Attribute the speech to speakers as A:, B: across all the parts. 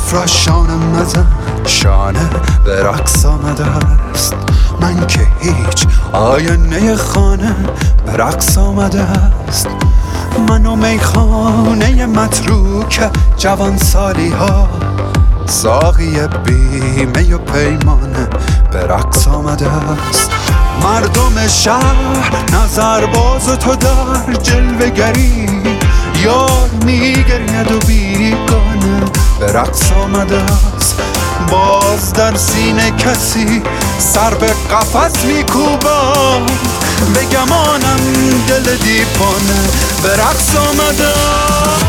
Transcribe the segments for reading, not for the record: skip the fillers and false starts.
A: زلف را شانم مزن، شانه به رقص آمده است. من که هیچ آینه خانه به رقص آمده است. من و میخانه متروک جوان سالی ها، ساقی بیمه و پیمانه به رقص آمده است. مردم شهر نظر باز تو در جلوه گری، یار میگرید و بیگانه به رقص آمده است. باز در سینه کسی سر به قفس میکوبد، به گمانم دل دیوانه به رقص آمده است.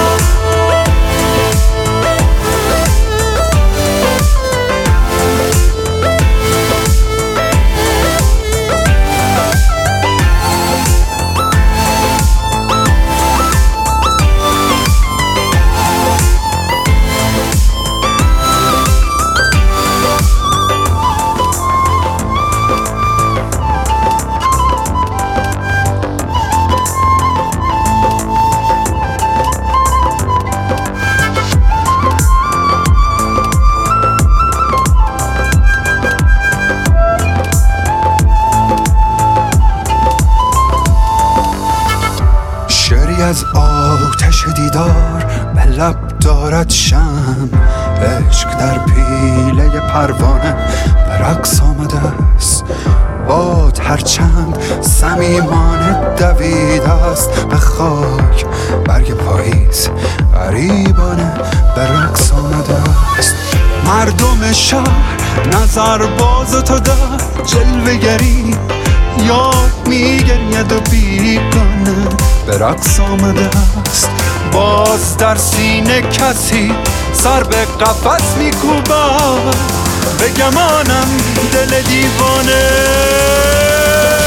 A: از آتش دیدار به لب دارد شمع، عشق در پیله پروانه به رقص آمده است. باد هرچند صمیمانه دویده است به خاک، برگ پاییز غریبانه به رقص آمده است. مردم شهر نظر باز تو در جلوه گری، یاد میگرید و بیگانه به رقص آمده است. باز در سینه کسی سر به قفس میکوبد، به گمانم دل دیوانه